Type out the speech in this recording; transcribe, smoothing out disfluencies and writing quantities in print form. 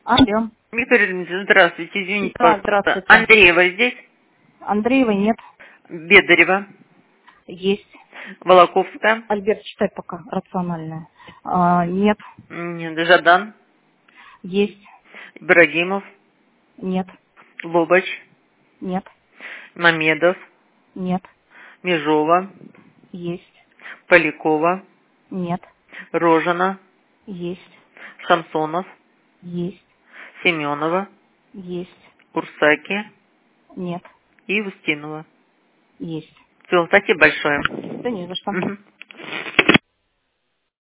Алло. Виктория Дмитриевна, здравствуйте, извините, Да, пожалуйста. здравствуйте. Андреева здесь? Андреева нет. Бедарева? Есть. Волоковская? Альберт, читай пока. Рациональная. Нет. Нет. Жадан? Есть. Ибрагимов? Нет. Лобач? Нет. Мамедов? Нет. Межова? Есть. Полякова? Нет. Рожина? Есть. Самсонов? Есть. Семенова? Есть. Урсаки? Нет. И Устинова. Есть. Все, спасибо большое. Да не за что. Мгм.